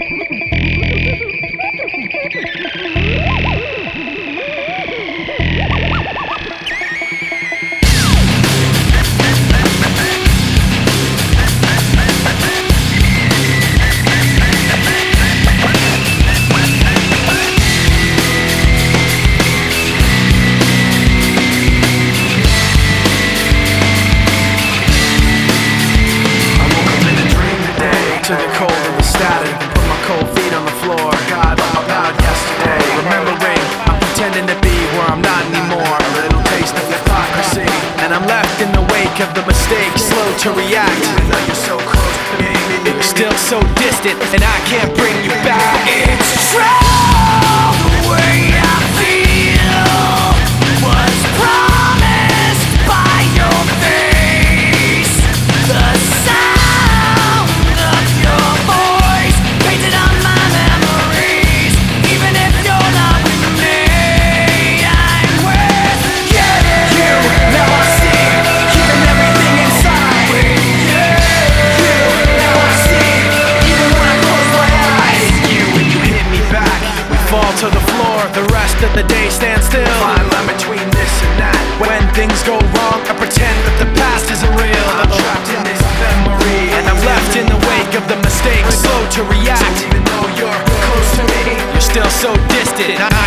To the cold of the static, put my cold feet on the floor. God, oh God, yesterday. Remembering, I'm pretending to be where I'm not anymore. A little taste of hypocrisy, and I'm left in the wake of the mistakes, slow to react. Even though you're so close to me, you're still so distant, and I can't bring you back. It's true, the way I feel was promised by your face. The sound of your voice painted on my memories. Even if you're not with me, I'm with you. Now I see, keeping everything inside. You, now I see, even when I close my eyes. You, when you hit me back, we fall to the floor. The rest of the day stands still. Fine line between this and that. When things go wrong, I pretend that the past isn't real. I'm trapped in this memory, and I'm left in the wake of the mistakes, slow to react. Even though you're close to me, you're still so distant.